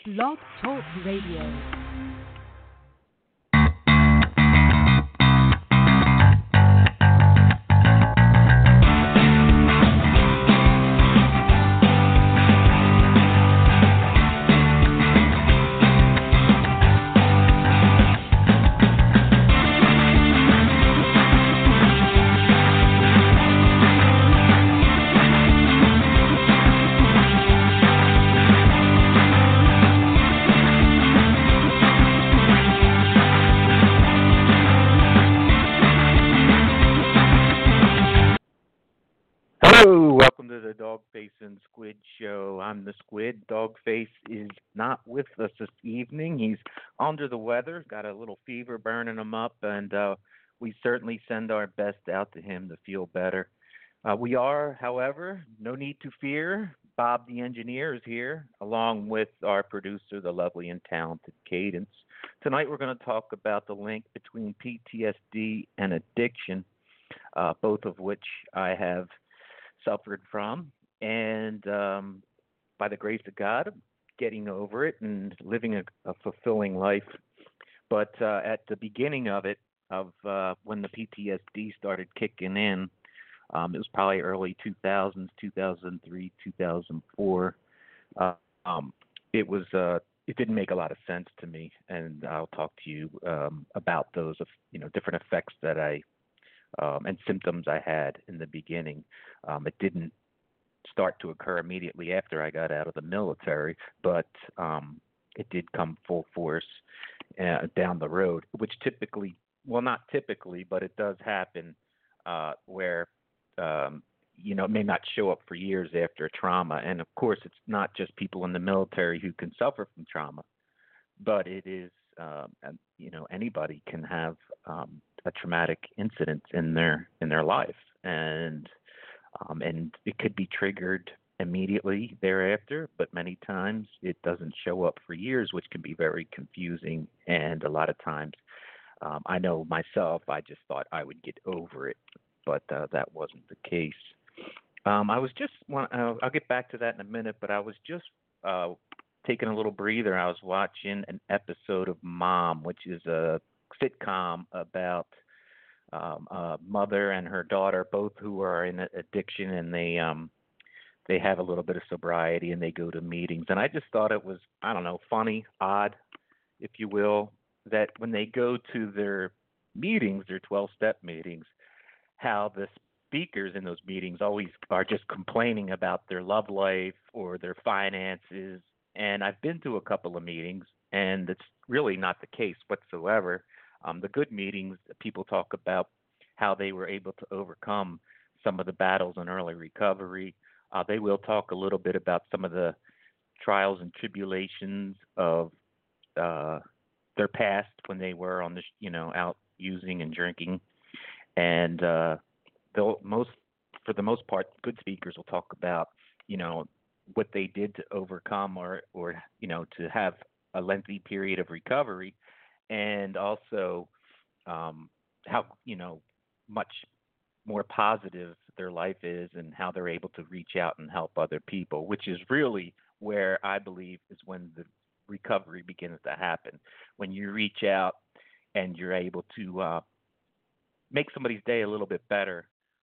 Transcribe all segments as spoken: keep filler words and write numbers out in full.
Blog Talk Radio. Welcome to the Dogface and Squid Show. I'm the Squid. Dogface is not with us this evening. He's under the weather, got a little fever burning him up, and uh, we certainly send our best out to him to feel better. Uh, we are, however, no need to fear. Bob the engineer is here, along with our producer, the lovely and talented Cadence. Tonight we're going to talk about the link between P T S D and addiction, uh, both of which I have suffered from, and um, by the grace of God, getting over it and living a, a fulfilling life. But uh, at the beginning of it, of uh, when the P T S D started kicking in, um, it was probably early two thousands, two thousand three, two thousand four. Uh, um, it was uh, it didn't make a lot of sense to me, and I'll talk to you um, about those, you know, different effects that I Um, and symptoms I had in the beginning. Um, it didn't start to occur immediately after I got out of the military, but um, it did come full force uh, down the road, which typically, well, not typically, but it does happen uh, where, um, you know, it may not show up for years after trauma. And of course, it's not just people in the military who can suffer from trauma, but it is, um, and, you know, anybody can have um, a traumatic incident in their in their life, and um, and it could be triggered immediately thereafter, but many times it doesn't show up for years, which can be very confusing. And a lot of times, um, I know myself, I just thought I would get over it, but uh, that wasn't the case. Um, I was just, uh, I'll get back to that in a minute, but I was just uh, taking a little breather. I was watching an episode of Mom, which is a sitcom about um, a mother and her daughter, both who are in addiction, and they um, they have a little bit of sobriety, and they go to meetings. And I just thought it was, I don't know, funny, odd, if you will, that when they go to their meetings, their twelve-step meetings, how the speakers in those meetings always are just complaining about their love life or their finances. And I've been to a couple of meetings, and it's really not the case whatsoever. Um, the good meetings, people talk about how they were able to overcome some of the battles in early recovery. Uh, they will talk a little bit about some of the trials and tribulations of uh, their past when they were on the, you know, out using and drinking. And uh, they'll most, for the most part, good speakers will talk about, you know, what they did to overcome or, or, you know, to have a lengthy period of recovery, and also um, how, you know, much more positive their life is and how they're able to reach out and help other people, which is really where I believe is when the recovery begins to happen. When you reach out and you're able to uh, make somebody's day a little bit better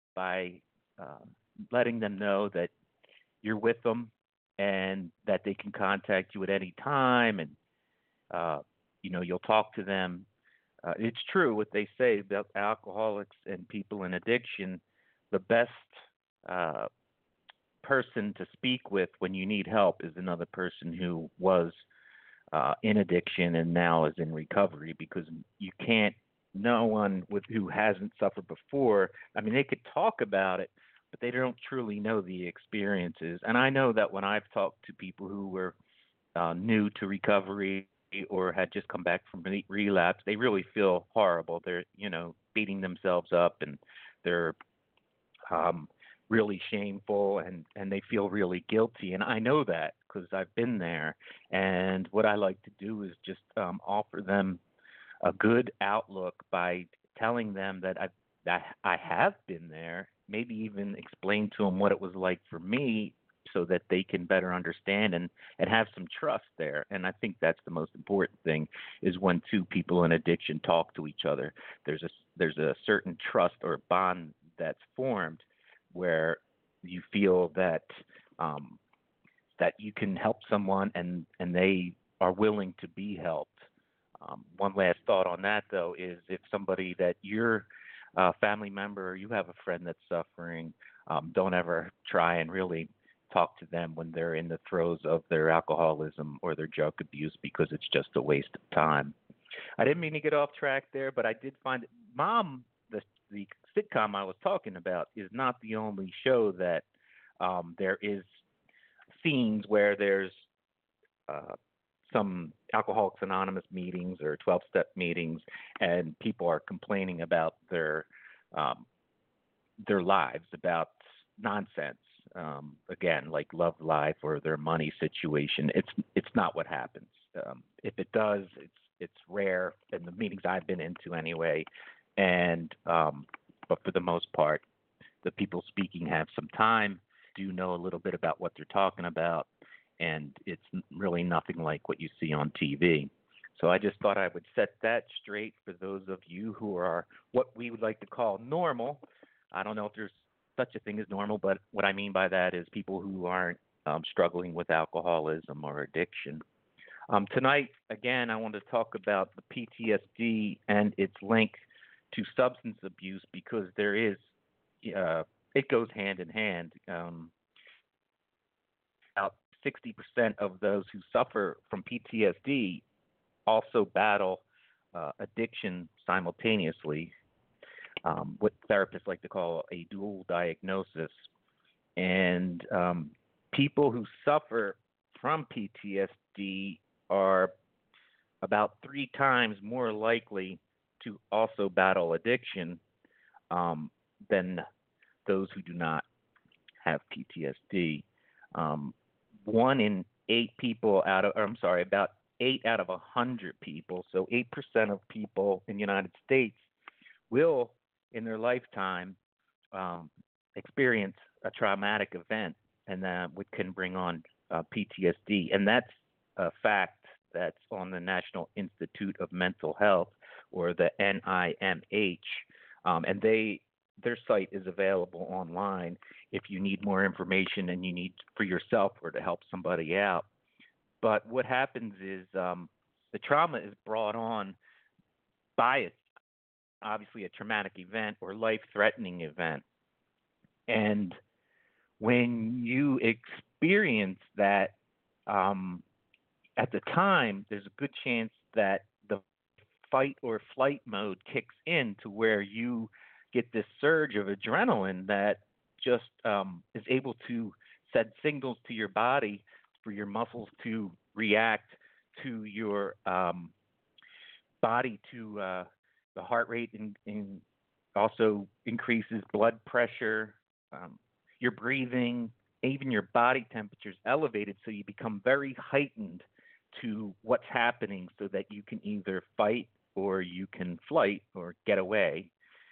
by uh, letting them know that you're with them and that they can contact you at any time, and uh, you know, you'll talk to them. Uh, it's true what they say about alcoholics and people in addiction. The best uh, person to speak with when you need help is another person who was uh, in addiction and now is in recovery, because you can't, no one with who hasn't suffered before, I mean, they could talk about it, but they don't truly know the experiences. And I know that when I've talked to people who were uh, new to recovery or had just come back from re- relapse, they really feel horrible. They're, you know, beating themselves up, and they're um, really shameful, and, and they feel really guilty. And I know that because I've been there. And what I like to do is just um, offer them a good outlook by telling them that I've, that I have been there, maybe even explain to them what it was like for me, so that they can better understand and, and have some trust there. And I think that's the most important thing is when two people in addiction talk to each other, there's a, there's a certain trust or bond that's formed where you feel that um, that you can help someone and, and they are willing to be helped. Um, one last thought on that, though, is if somebody that you're a family member or you have a friend that's suffering, um, don't ever try and really talk to them when they're in the throes of their alcoholism or their drug abuse because it's just a waste of time. I didn't mean to get off track there, but I did find Mom, the the sitcom I was talking about, is not the only show that um, there is scenes where there's uh, some Alcoholics Anonymous meetings or twelve-step meetings, and people are complaining about their um, their lives, about nonsense. Um, again, like love life or their money situation. It's it's not what happens. Um, if it does, it's it's rare in the meetings I've been into anyway. And um, but for the most part, the people speaking have some time, do know a little bit about what they're talking about, and it's really nothing like what you see on T V. So I just thought I would set that straight for those of you who are what we would like to call normal. I don't know if there's such a thing as normal, but what I mean by that is people who aren't um, struggling with alcoholism or addiction. Um, tonight, again, I want to talk about the P T S D and its link to substance abuse because there is, uh, it goes hand in hand. Um, about sixty percent of those who suffer from P T S D also battle uh, addiction simultaneously, um, what therapists like to call a dual diagnosis. And um, people who suffer from P T S D are about three times more likely to also battle addiction um, than those who do not have P T S D. Um, one in eight people out of, or I'm sorry, about eight out of a hundred people, so eight percent of people in the United States will, in their lifetime, um, experience a traumatic event, and that would can bring on uh, P T S D, and that's a fact that's on the National Institute of Mental Health, or the N I M H, um, and they their site is available online if you need more information and you need for yourself or to help somebody out. But what happens is um, the trauma is brought on by it, obviously a traumatic event or life-threatening event, and when you experience that um, at the time, there's a good chance that the fight or flight mode kicks in to where you get this surge of adrenaline that just um, is able to send signals to your body for your muscles to react to your um, body to uh, the heart rate and, and also increases blood pressure, um, your breathing, even your body temperature is elevated, so you become very heightened to what's happening so that you can either fight or you can flight or get away.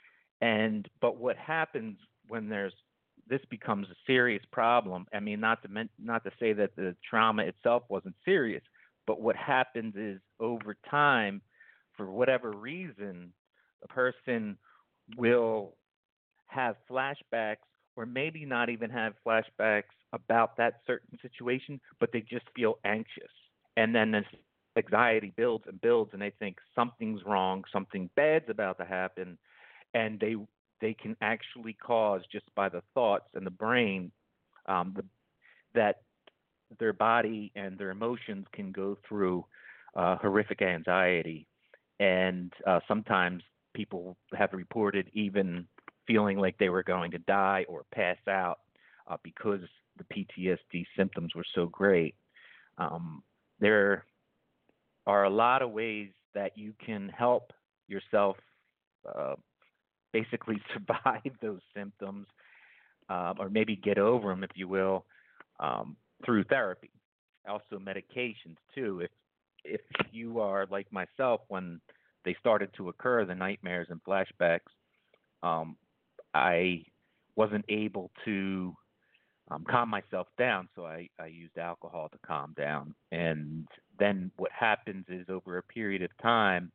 And but what happens when there's this becomes a serious problem. I mean, not to men, not to say that the trauma itself wasn't serious, but what happens is over time, for whatever reason, a person will have flashbacks or maybe not even have flashbacks about that certain situation, but they just feel anxious. And then this anxiety builds and builds, and they think something's wrong, something bad's about to happen, and they they can actually cause just by the thoughts and the brain um, the, that their body and their emotions can go through uh, horrific anxiety, and uh, sometimes people have reported even feeling like they were going to die or pass out uh, because the P T S D symptoms were so great. Um, there are a lot of ways that you can help yourself uh, basically survive those symptoms, um, or maybe get over them, if you will, um, through therapy. Also, medications too. If if you are like myself, when they started to occur, the nightmares and flashbacks, um, I wasn't able to um, calm myself down. So I, I used alcohol to calm down. And then what happens is over a period of time,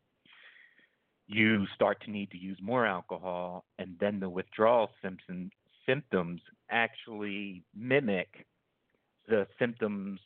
you start to need to use more alcohol, and then the withdrawal symptoms symptoms actually mimic the symptoms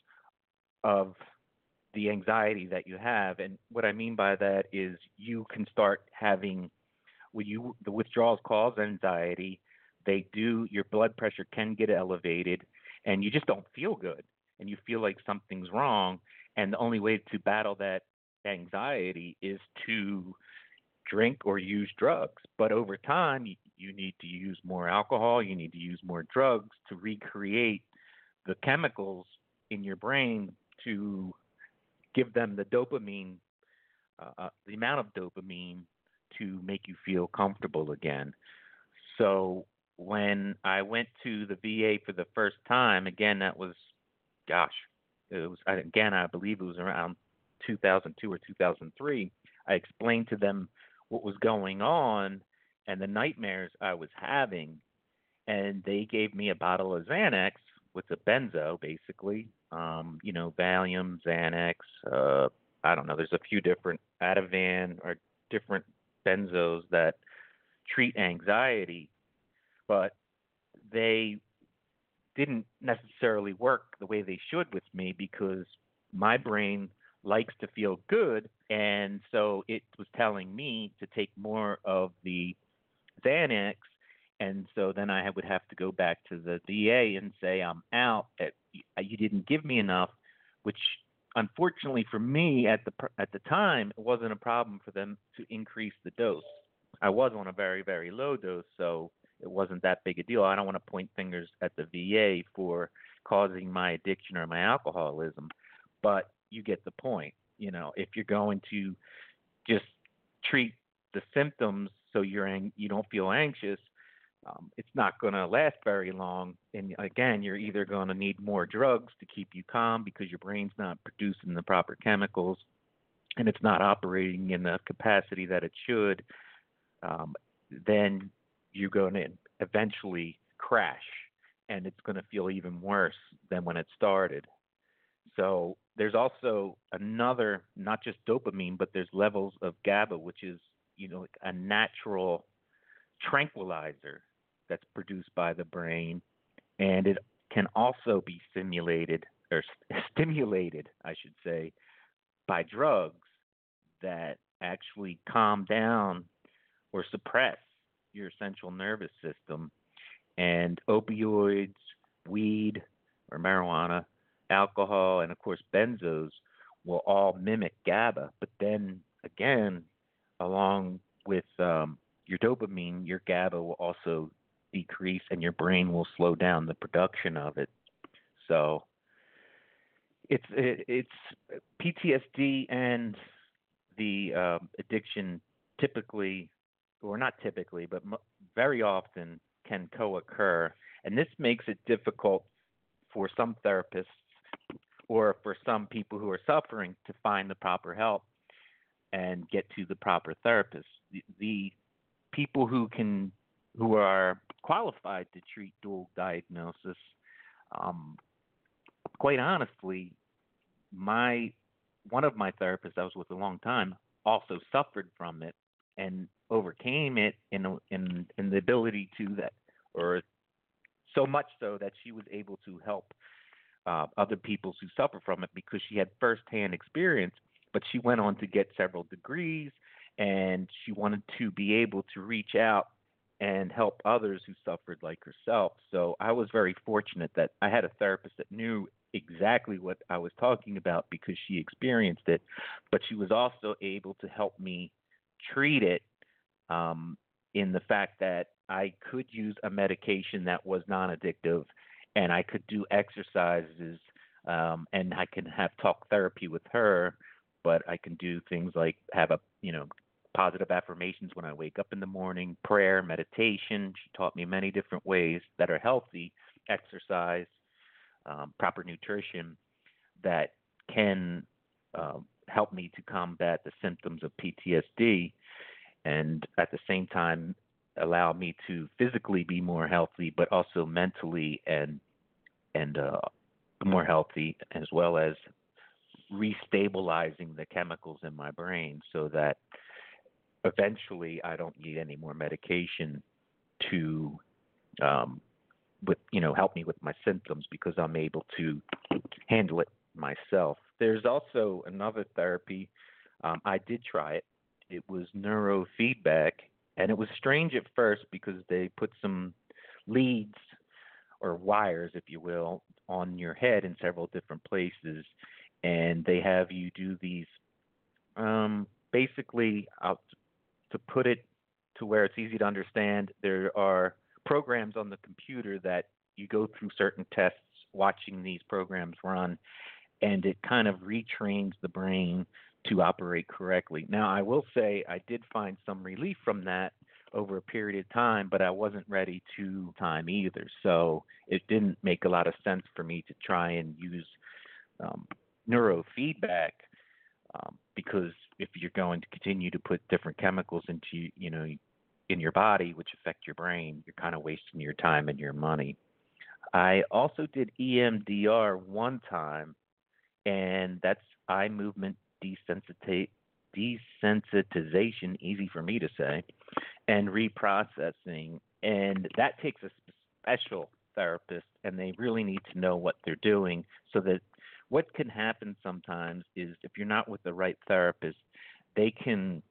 of the anxiety that you have. And what I mean by that is you can start having when you the withdrawals cause anxiety. They do your blood pressure can get elevated, and you just don't feel good, and you feel like something's wrong. And the only way to battle that anxiety is to drink or use drugs. But over time, you, you need to use more alcohol, you need to use more drugs to recreate the chemicals in your brain to give them the dopamine, uh, uh, the amount of dopamine to make you feel comfortable again. So when I went to the V A for the first time, again, that was, gosh, it was, again, I believe it was around two thousand two or two thousand three. I explained to them what was going on and the nightmares I was having, and they gave me a bottle of Xanax with a benzo, basically. Um, you know, Valium, Xanax. Uh, I don't know. There's a few different Ativan or different benzos that treat anxiety, but they didn't necessarily work the way they should with me because my brain likes to feel good, and so it was telling me to take more of the Xanax, and so then I would have to go back to the V A and say I'm out. At, you didn't give me enough, which unfortunately for me at the at the time it wasn't a problem for them to increase the dose. I was on a very very low dose, so it wasn't that big a deal. I don't want to point fingers at the V A for causing my addiction or my alcoholism, but you get the point. You know, if you're going to just treat the symptoms so you're ang- you don't feel anxious, um, it's not going to last very long. And again, you're either going to need more drugs to keep you calm because your brain's not producing the proper chemicals and it's not operating in the capacity that it should. Um, then you're going to eventually crash, and it's going to feel even worse than when it started. So there's also another, not just dopamine, but there's levels of GABA, which is, you know, a natural tranquilizer that's produced by the brain, and it can also be simulated or st- stimulated, I should say, by drugs that actually calm down or suppress your central nervous system. And opioids, weed or marijuana, alcohol, and of course benzos will all mimic GABA. But then again, along with um, your dopamine, your GABA will also decrease, and your brain will slow down the production of it. So it's it, it's P T S D and the um, addiction typically, or not typically, but m- very often can co-occur, and this makes it difficult for some therapists or for some people who are suffering to find the proper help and get to the proper therapist. The, the people who can who are qualified to treat dual diagnosis, um, quite honestly, my one of my therapists I was with a long time also suffered from it and overcame it in in in the ability to that, or so much so that she was able to help uh, other people who suffer from it because she had firsthand experience. But she went on to get several degrees, and she wanted to be able to reach out and help others who suffered like herself. So I was very fortunate that I had a therapist that knew exactly what I was talking about because she experienced it, but she was also able to help me treat it, um, in the fact that I could use a medication that was non addictive and I could do exercises, um, and I can have talk therapy with her, but I can do things like have a, you know, positive affirmations when I wake up in the morning, prayer, meditation. She taught me many different ways that are healthy, exercise, um, proper nutrition that can uh, help me to combat the symptoms of P T S D and at the same time allow me to physically be more healthy, but also mentally and and uh, more healthy, as well as restabilizing the chemicals in my brain so that eventually I don't need any more medication to um, with you know help me with my symptoms because I'm able to handle it myself. There's also another therapy. Um, I did try it. It was neurofeedback, and it was strange at first because they put some leads or wires, if you will, on your head in several different places, and they have you do these. Um, basically, I'll, to put it to where it's easy to understand, there are programs on the computer that you go through certain tests watching these programs run, and it kind of retrains the brain to operate correctly. Now, I will say I did find some relief from that over a period of time, but I wasn't ready to time either. So it didn't make a lot of sense for me to try and use um, neurofeedback um, because if you're going to continue to put different chemicals into you know in your body, which affect your brain, you're kind of wasting your time and your money. I also did E M D R one time, and that's eye movement desensita- desensitization, easy for me to say, and reprocessing. And that takes a special therapist, and they really need to know what they're doing so that what can happen sometimes is if you're not with the right therapist, they can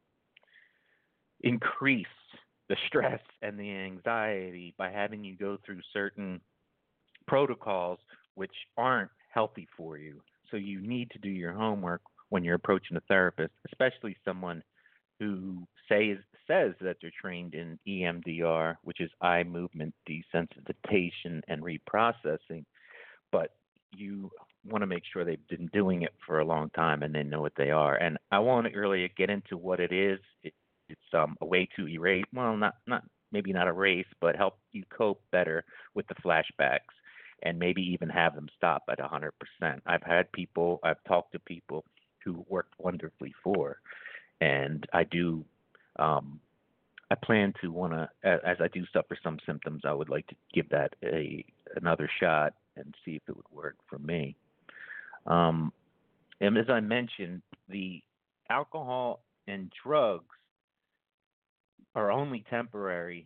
increase the stress and the anxiety by having you go through certain protocols which aren't healthy for you. So you need to do your homework when you're approaching a therapist, especially someone who says says that they're trained in E M D R, which is eye movement desensitization and reprocessing, but you want to make sure they've been doing it for a long time and they know what they are. And I won't really get into what it is. It, it's um, a way to erase, well, not not maybe not erase, but help you cope better with the flashbacks and maybe even have them stop at one hundred percent. I've had people, I've talked to people who worked wonderfully for, and I do, um, I plan to want to, as I do suffer some symptoms, I would like to give that a another shot and see if it would work for me. Um, and as I mentioned, the alcohol and drugs are only temporary,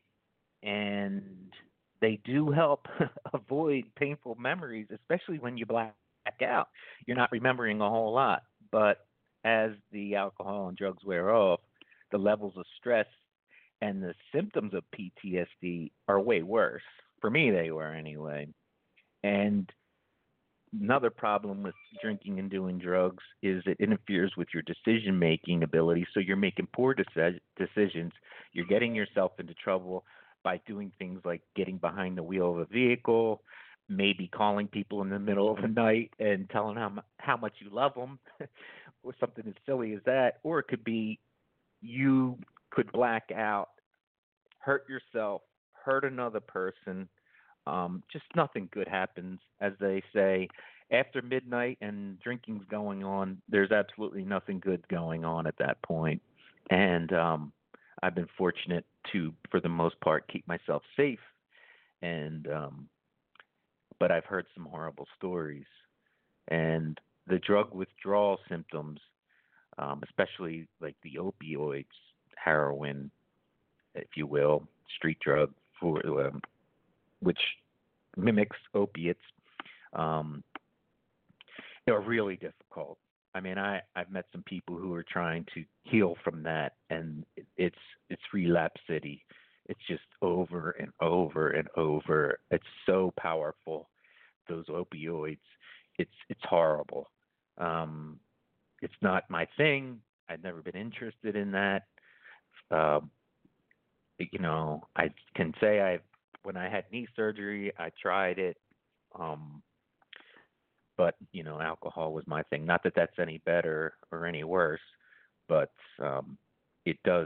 and they do help avoid painful memories, especially when you black out. You're not remembering a whole lot, but as the alcohol and drugs wear off, the levels of stress and the symptoms of P T S D are way worse. For me, they were anyway. And another problem with drinking and doing drugs is it interferes with your decision making ability. So you're making poor deci- decisions. You're getting yourself into trouble by doing things like getting behind the wheel of a vehicle, maybe calling people in the middle of the night and telling them how much you love them, or something as silly as that. Or it could be you could black out, hurt yourself, hurt another person. Um, just nothing good happens, as they say. After midnight and drinking's going on, there's absolutely nothing good going on at that point. And um, I've been fortunate to, for the most part, keep myself safe. And um, but I've heard some horrible stories. And the drug withdrawal symptoms, um, especially like the opioids, heroin, if you will, street drug, for um, which mimics opiates, um, are really difficult. I mean, I I've met some people who are trying to heal from that, and it's it's relapse city. It's just over and over and over. It's so powerful. Those opioids, it's it's horrible. Um, it's not my thing. I've never been interested in that. Um, you know, I can say I when I had knee surgery, I tried it. Um, but you know, alcohol was my thing. Not that that's any better or any worse, but um, it does,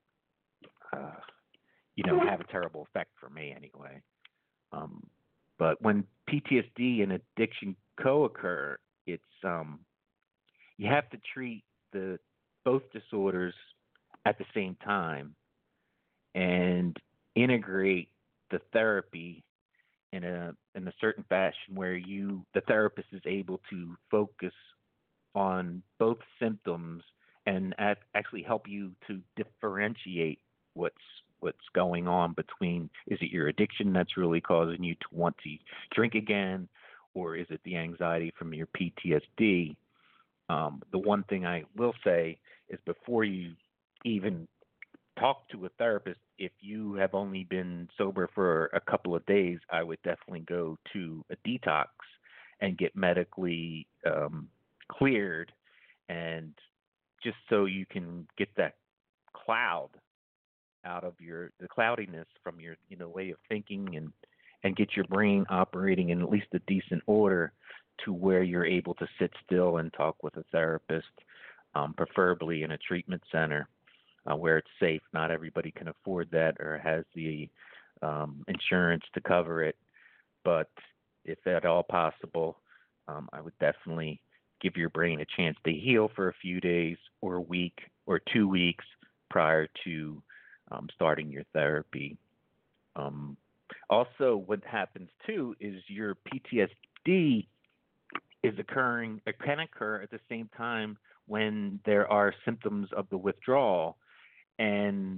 uh, you know, have a terrible effect for me anyway. Um, but when P T S D and addiction co-occur, it's um, you have to treat the both disorders at the same time and integrate the therapy in a in a certain fashion where you the therapist is able to focus on both symptoms and at, actually help you to differentiate what's what's going on between, is it your addiction that's really causing you to want to drink again, or is it the anxiety from your P T S D? Um, the one thing I will say is before you even talk to a therapist, if you have only been sober for a couple of days, I would definitely go to a detox and get medically um, cleared, and just so you can get that cloud out of your the cloudiness from your you know way of thinking, and and get your brain operating in at least a decent order to where you're able to sit still and talk with a therapist, um, preferably in a treatment center uh, where it's safe. Not everybody can afford that or has the um, insurance to cover it, but if at all possible, um, I would definitely give your brain a chance to heal for a few days or a week or two weeks prior to um, starting your therapy. Um, Also, what happens too is your P T S D is occurring, it can occur at the same time when there are symptoms of the withdrawal, and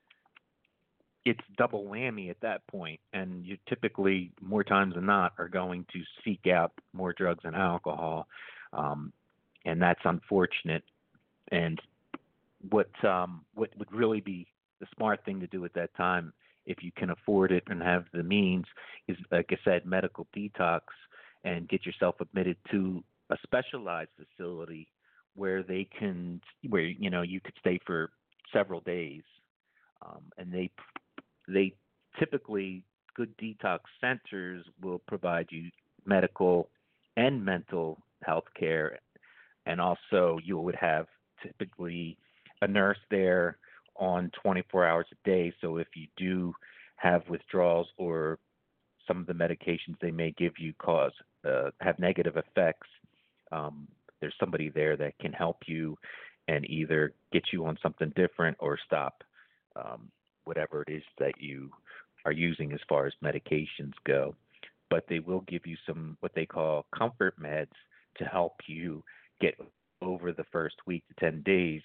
it's double whammy at that point. And you typically, more times than not, are going to seek out more drugs and alcohol, um, and that's unfortunate. And what um, what would really be the smart thing to do at that time, if you can afford it and have the means, is, like I said, medical detox, and get yourself admitted to a specialized facility where they can, where you know you could stay for several days, um, and they they typically, good detox centers will provide you medical and mental health care, and also you would have typically a nurse there on twenty-four hours a day. So if you do have withdrawals, or some of the medications they may give you cause uh, have negative effects, um, there's somebody there that can help you and either get you on something different or stop um, whatever it is that you are using as far as medications go. But they will give you some what they call comfort meds to help you get over the first week to ten days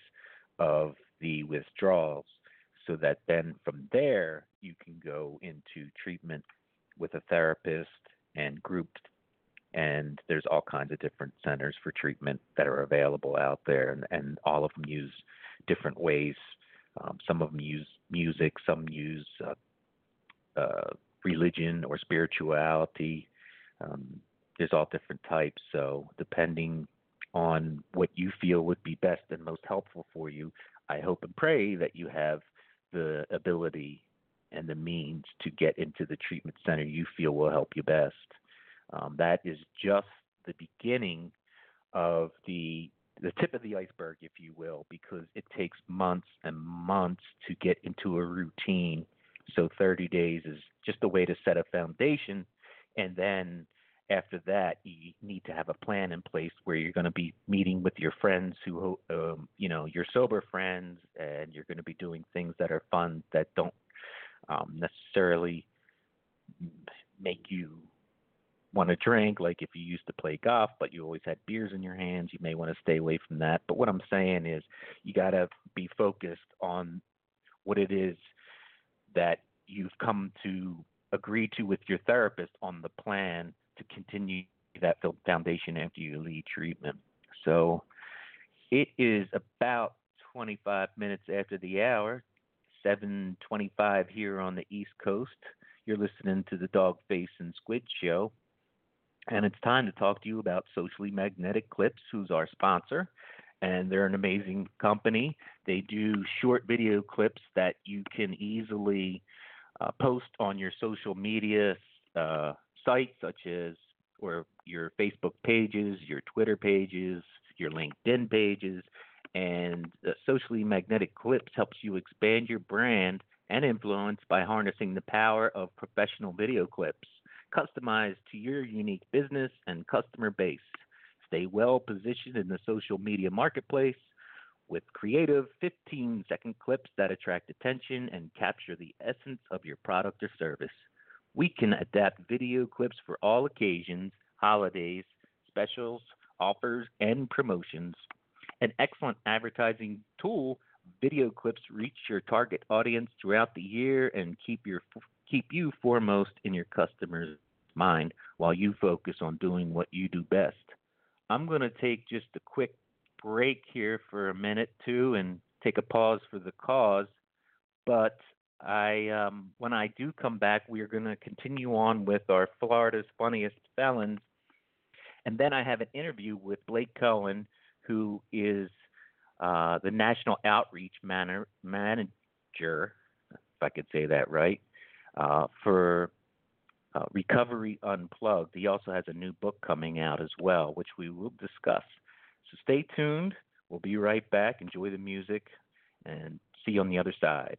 of the withdrawals, so that then from there you can go into treatment with a therapist and groups. And there's all kinds of different centers for treatment that are available out there, and, and all of them use different ways. Um, some of them use music, some use uh, uh, religion or spirituality. Um, there's all different types. So depending on what you feel would be best and most helpful for you, I hope and pray that you have the ability and the means to get into the treatment center you feel will help you best. Um, that is just the beginning of the the tip of the iceberg, if you will, because it takes months and months to get into a routine. So thirty days is just a way to set a foundation, and then after that, you need to have a plan in place where you're going to be meeting with your friends who, um, you know, your sober friends, and you're going to be doing things that are fun, that don't um, necessarily make you want to drink. Like if you used to play golf, but you always had beers in your hands, you may want to stay away from that. But what I'm saying is, you got to be focused on what it is that you've come to agree to with your therapist on the plan to continue that foundation after you leave treatment. So it is about twenty-five minutes after the hour, seven twenty-five here on the East Coast. You're listening to the Dog Face and Squid Show, and it's time to talk to you about Socially Magnetic Clips, who's our sponsor. And they're an amazing company. They do short video clips that you can easily uh, post on your social media uh, sites, such as or your Facebook pages, your Twitter pages, your LinkedIn pages. And uh, Socially Magnetic Clips helps you expand your brand and influence by harnessing the power of professional video clips, customized to your unique business and customer base. Stay well positioned in the social media marketplace with creative fifteen second clips that attract attention and capture the essence of your product or service. We can adapt video clips for all occasions, holidays, specials, offers, and promotions. An excellent advertising tool, video clips reach your target audience throughout the year and keep your keep you foremost in your customer's mind while you focus on doing what you do best. I'm going to take just a quick break here for a minute too and take a pause for the cause, but I um, when I do come back, we are going to continue on with our Florida's funniest felons, and then I have an interview with Blake Cohen, who is uh, the national outreach manor, manager, if I could say that right, uh, for uh, Recovery Unplugged. He also has a new book coming out as well, which we will discuss. So stay tuned. We'll be right back. Enjoy the music, and see you on the other side.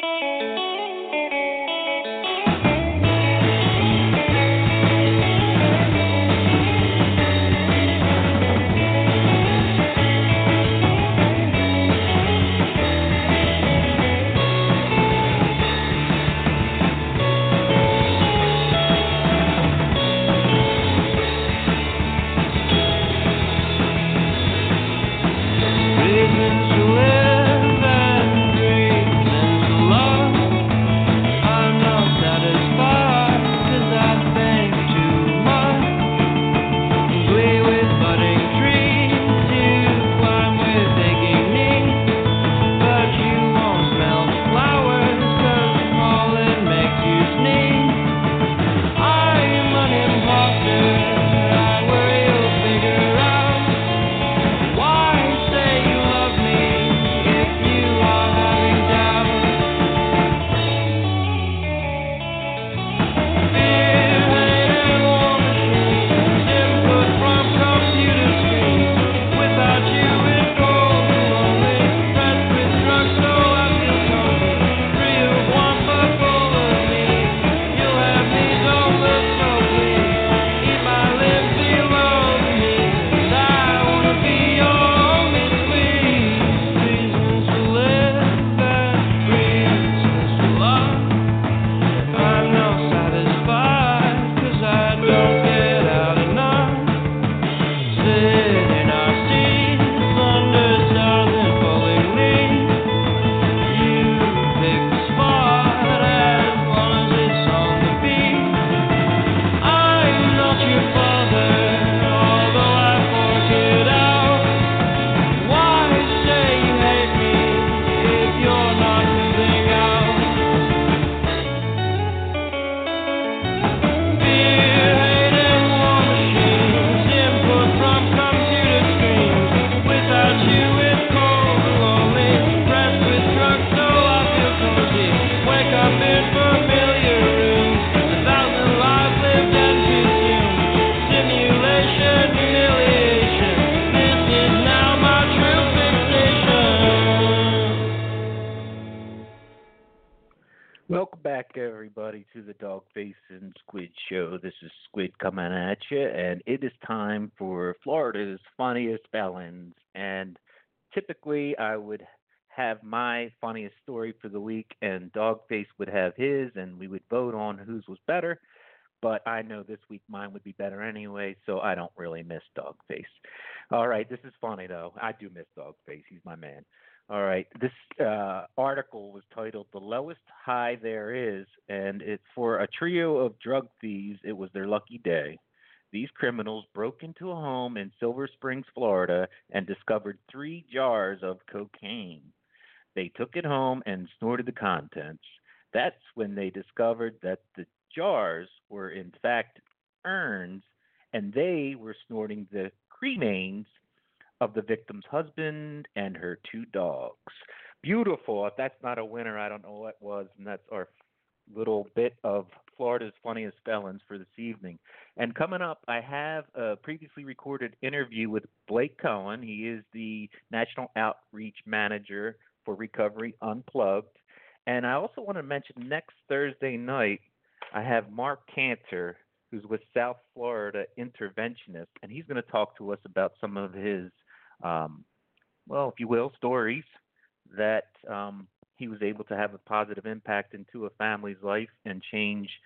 Welcome back, everybody, to the Dogface and Squid Show. This is Squid coming at you, and it is time for Florida's funniest felons. And typically, I would have my funniest story for the week, and Dogface would have his, and we would vote on whose was better. But I know this week mine would be better anyway, so I don't really miss Dogface. All right, this is funny though. I do miss Dogface. He's my man. All right, this uh, article was titled "The Lowest High There Is," and it's for a trio of drug thieves. It was their lucky day. These criminals broke into a home in Silver Springs, Florida, and discovered three jars of cocaine. They took it home and snorted the contents. That's when they discovered that the jars were, in fact, urns, and they were snorting the cremains of the victim's husband and her two dogs. Beautiful. If that's not a winner, I don't know what was, and that's our little bit of Florida's funniest felons for this evening. And coming up, I have a previously recorded interview with Blake Cohen. He is the National Outreach Manager for Recovery Unplugged. And I also want to mention next Thursday night, I have Mark Cantor, who's with South Florida Interventionist, and he's going to talk to us about some of his, um, well, if you will, stories that um, he was able to have a positive impact into a family's life and change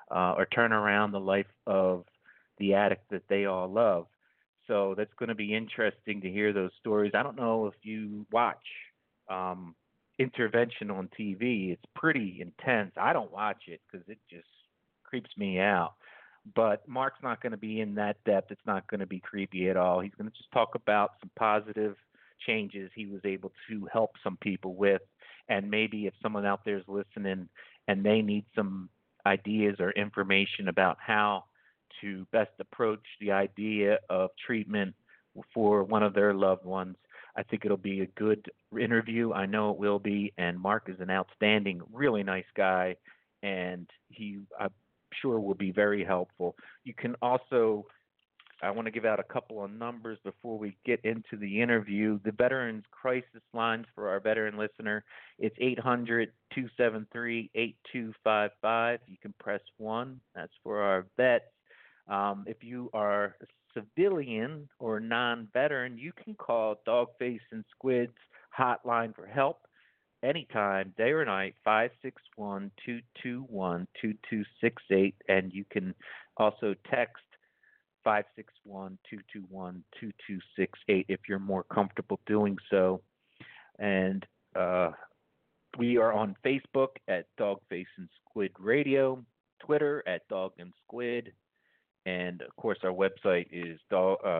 uh, or turn around the life of the addict that they all love. So that's going to be interesting to hear those stories. I don't know if you watch um, intervention on T V. It's pretty intense. I don't watch it because it just creeps me out. But Mark's not going to be in that depth. It's not going to be creepy at all. He's going to just talk about some positive changes he was able to help some people with. And maybe if someone out there is listening and they need some ideas or information about how to best approach the idea of treatment for one of their loved ones, I think it'll be a good interview. I know it will be. And Mark is an outstanding, really nice guy, and he, I'm sure, will be very helpful. You can also, I want to give out a couple of numbers before we get into the interview. The Veterans Crisis Lines for our veteran listener, it's eight hundred, two seven three, eight two five five. You can press one. That's for our vets. Um, if you are a civilian or non-veteran, you can call Dogface and Squid's hotline for help anytime, day or night, five six one, two two one, two two six eight. And you can also text five six one, two two one, two two six eight if you're more comfortable doing so. And uh, we are on Facebook at Dogface and Squid Radio, Twitter at Dog and Squid, and of course our website is dog, uh,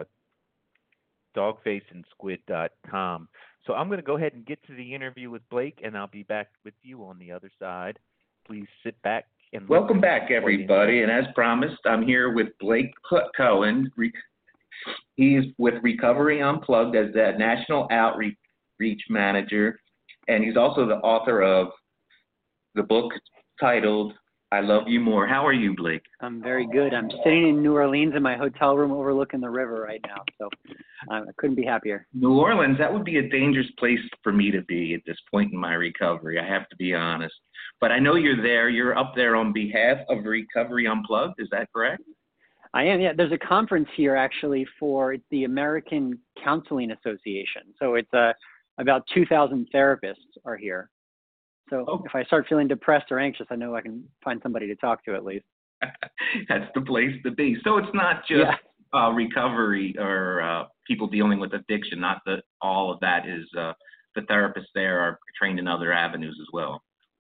dogface and squid dot com. So I'm going to go ahead and get to the interview with Blake, and I'll be back with you on the other side. Please sit back and welcome back, everybody. And as promised, I'm here with Blake Cohen. He's with Recovery Unplugged as the National Outreach Manager, and he's also the author of the book titled I Love You More. How are you, Blake? I'm very good. I'm sitting in New Orleans in my hotel room overlooking the river right now, so I couldn't be happier. New Orleans, that would be a dangerous place for me to be at this point in my recovery, I have to be honest. But I know you're there. You're up there on behalf of Recovery Unplugged. Is that correct? I am, yeah. There's a conference here, actually, for the American Counseling Association. So it's uh, about two thousand therapists are here. So oh. if I start feeling depressed or anxious, I know I can find somebody to talk to at least. That's the place to be. So it's not just yeah. uh, recovery or uh, people dealing with addiction. Not that all of that is uh, the therapists there are trained in other avenues as well.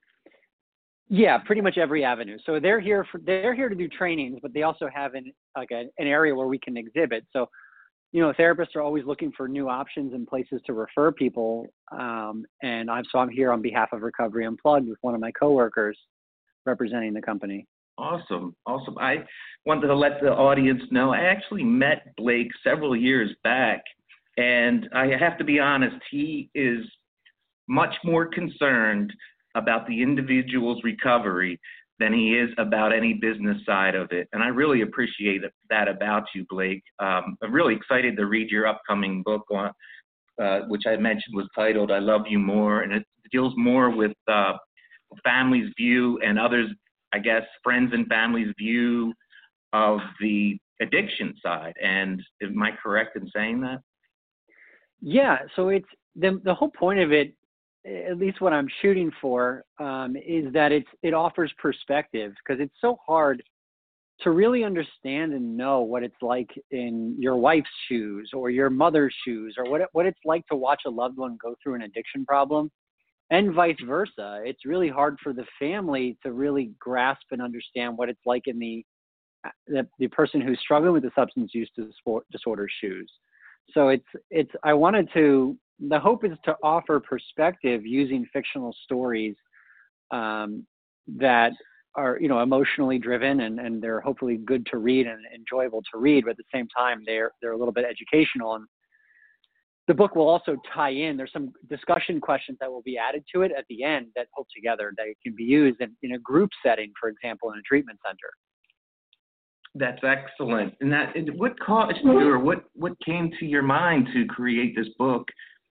Yeah, pretty much every avenue. So they're here for they're here to do trainings, but they also have an like a, an area where we can exhibit. So, you know, therapists are always looking for new options and places to refer people. Um, and I'm so I'm here on behalf of Recovery Unplugged with one of my coworkers representing the company. Awesome, awesome. I wanted to let the audience know I actually met Blake several years back, and I have to be honest, he is much more concerned about the individual's recovery than he is about any business side of it. And I really appreciate that about you, Blake. Um, I'm really excited to read your upcoming book, on, uh, which I mentioned was titled I Love You More, and it deals more with uh, family's view and others, I guess, friends and family's view of the addiction side. And am I correct in saying that? Yeah, so it's the the whole point of it, at least what I'm shooting for, um, is that it's it offers perspective, because it's so hard to really understand and know what it's like in your wife's shoes or your mother's shoes, or what it, what it's like to watch a loved one go through an addiction problem, and vice versa. It's really hard for the family to really grasp and understand what it's like in the the, the person who's struggling with the substance use disorder shoes. So it's it's I wanted to. The hope is to offer perspective using fictional stories um, that are, you know, emotionally driven, and, and they're hopefully good to read and enjoyable to read, but at the same time, they're they're a little bit educational. And the book will also tie in. There's some discussion questions that will be added to it at the end that hold together, that can be used in, in a group setting, for example, in a treatment center. That's excellent. And that, what caused you, or what, what came to your mind to create this book?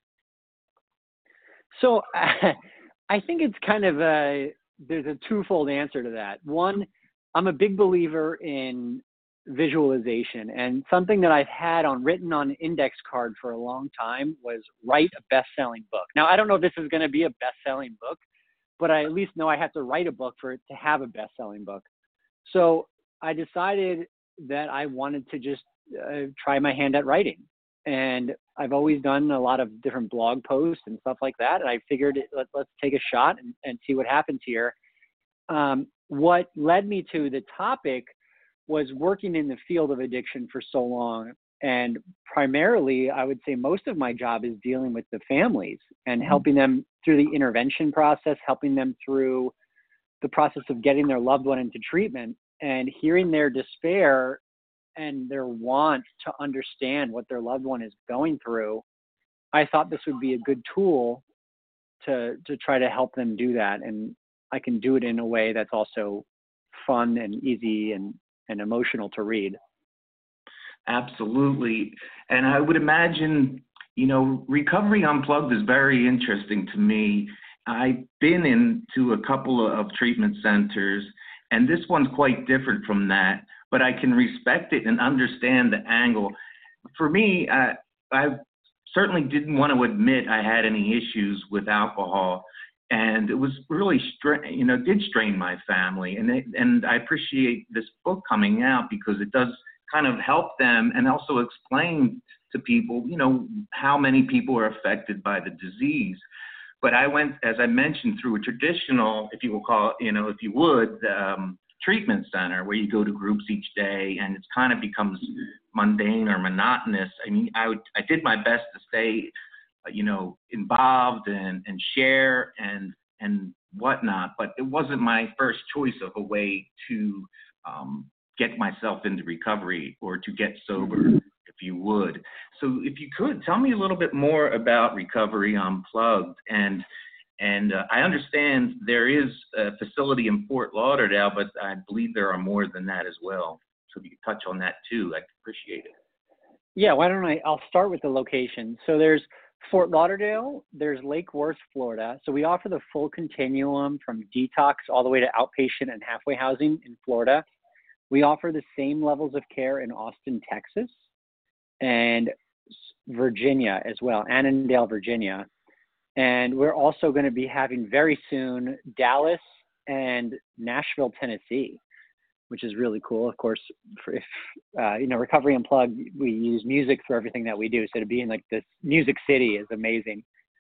So I think it's kind of a, there's a twofold answer to that. One, I'm a big believer in visualization, and something that I've had on written on index card for a long time was write a best-selling book. Now, I don't know if this is going to be a best-selling book, but I at least know I have to write a book for it to have a best-selling book. So I decided that I wanted to just uh, try my hand at writing. And I've always done a lot of different blog posts and stuff like that. And I figured let, let's take a shot and, and see what happens here. Um, what led me to the topic was working in the field of addiction for so long. And primarily, I would say most of my job is dealing with the families and helping them through the intervention process, helping them through the process of getting their loved one into treatment, and hearing their despair and their want to understand what their loved one is going through. I thought this would be a good tool to to try to help them do that. And I can do it in a way that's also fun and easy and, and emotional to read. Absolutely. And I would imagine, you know, Recovery Unplugged is very interesting to me. I've been into a couple of treatment centers, and this one's quite different from that, but I can respect it and understand the angle. For me, I, I certainly didn't want to admit I had any issues with alcohol, and it was really, stra- you know, did strain my family. And it, and I appreciate this book coming out because it does kind of help them and also explain to people, you know, how many people are affected by the disease. But I went, as I mentioned, through a traditional, if you will call it, you know, if you would, um, treatment center where you go to groups each day, and it kind of becomes mundane or monotonous. I mean, I would, I did my best to stay, uh, you know, involved and, and share and and whatnot, but it wasn't my first choice of a way to um, get myself into recovery or to get sober, if you would. So if you could, tell me a little bit more about Recovery Unplugged. And and uh, I understand there is a facility in Fort Lauderdale, but I believe there are more than that as well. So if you could touch on that too, I'd appreciate it. Yeah, why don't I, I'll start with the location. So there's Fort Lauderdale, there's Lake Worth, Florida. So we offer the full continuum from detox all the way to outpatient and halfway housing in Florida. We offer the same levels of care in Austin, Texas, and Virginia as well, Annandale, Virginia. And we're also going to be having very soon Dallas and Nashville, Tennessee, which is really cool. Of course, for if, uh, you know, Recovery Unplugged, we use music for everything that we do. So to be in like this music city is amazing.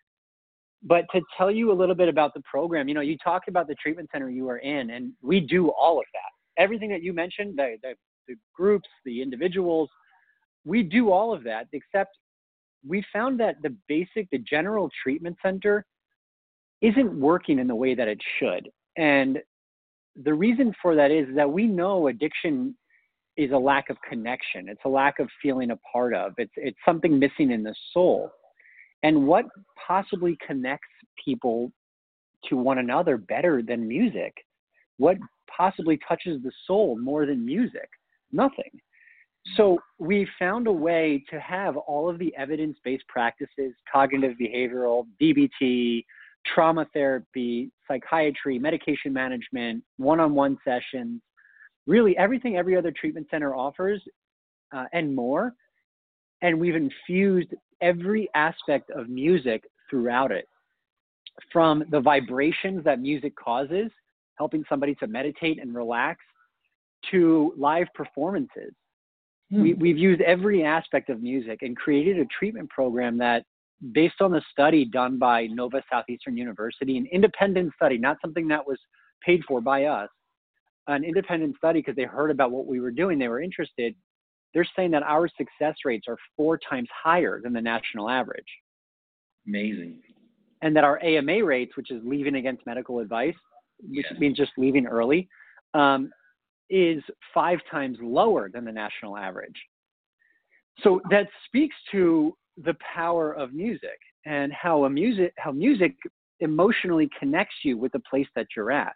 But to tell you a little bit about the program, you know, you talked about the treatment center you are in, and we do all of that. Everything that you mentioned, the, the, the groups, the individuals, we do all of that, except we found that the basic, the general treatment center isn't working in the way that it should. And the reason for that is that we know addiction is a lack of connection. It's a lack of feeling a part of. It's, it's something missing in the soul. And what possibly connects people to one another better than music? What possibly touches the soul more than music? Nothing. So we found a way to have all of the evidence-based practices, cognitive behavioral, D B T, trauma therapy, psychiatry, medication management, one-on-one sessions, really everything every other treatment center offers uh, and more. And we've infused every aspect of music throughout it, from the vibrations that music causes, helping somebody to meditate and relax, to live performances. Hmm. We, we've used every aspect of music and created a treatment program that, based on the study done by Nova Southeastern University, an independent study, not something that was paid for by us, an independent study because they heard about what we were doing, they were interested. They're saying that our success rates are four times higher than the national average. Amazing. And that our A M A rates, which is leaving against medical advice, which yes. means just leaving early, um, is five times lower than the national average. So that speaks to the power of music and how a music, how music emotionally connects you with the place that you're at.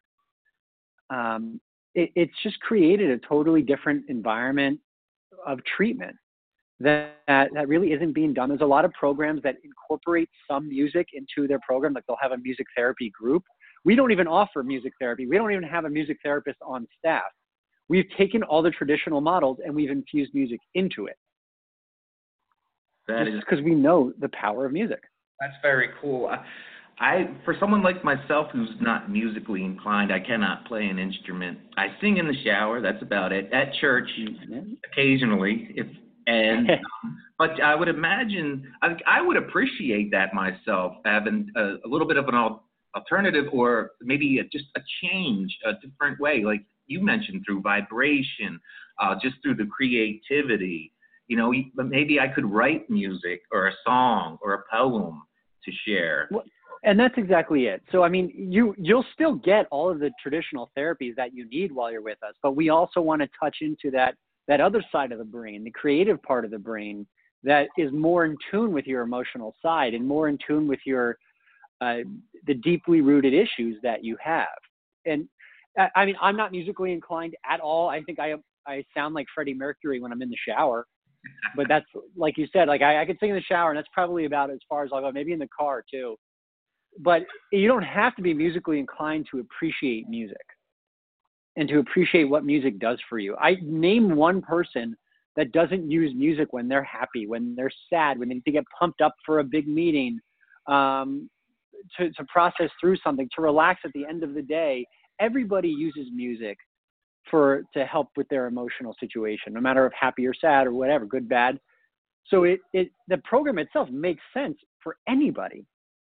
Um, it, it's just created a totally different environment of treatment that, that that really isn't being done. There's a lot of programs that incorporate some music into their program, like they'll have a music therapy group. We don't even offer music therapy. We don't even have a music therapist on staff. We've taken all the traditional models and we've infused music into it. That is because we know the power of music. That's very cool. I, I, for someone like myself who's not musically inclined, I cannot play an instrument. I sing in the shower. That's about it. At church, Mm-hmm. occasionally, if and um, but I would imagine I, I would appreciate that myself, having a, a little bit of an al- alternative, or maybe a, just a change, a different way, like you mentioned, through vibration, uh, just through the creativity. You know, maybe I could write music or a song or a poem to share. Well, and that's exactly it. So, I mean, you, you'll still get all of the traditional therapies that you need while you're with us, but we also want to touch into that, that other side of the brain, the creative part of the brain that is more in tune with your emotional side and more in tune with your, uh, the deeply rooted issues that you have. And I, I mean, I'm not musically inclined at all. I think I, I sound like Freddie Mercury when I'm in the shower, but that's, like you said, like I, I could sing in the shower, and that's probably about as far as I'll go, maybe in the car too. But you don't have to be musically inclined to appreciate music and to appreciate what music does for you. I name one person that doesn't use music when they're happy, when they're sad, when they need to get pumped up for a big meeting, um, to, to process through something, to relax at the end of the day. Everybody uses music for to help with their emotional situation, no matter if happy or sad or whatever, good, bad. So it, it the program itself makes sense for anybody.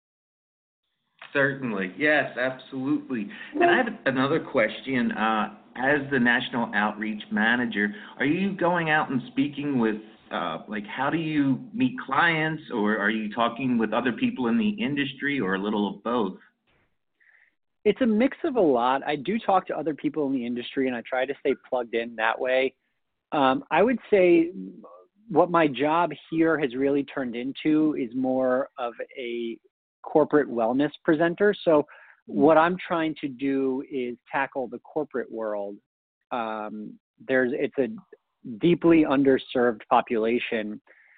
Certainly. Yes, absolutely. And I have another question. Uh, as the National Outreach Manager, are you going out and speaking with, uh, like, how do you meet clients, or are you talking with other people in the industry, or a little of both? It's a mix of a lot. I do talk to other people in the industry, and I try to stay plugged in that way. Um, I would say what my job here has really turned into is more of a corporate wellness presenter. So what I'm trying to do is tackle the corporate world. Um, there's, it's a deeply underserved population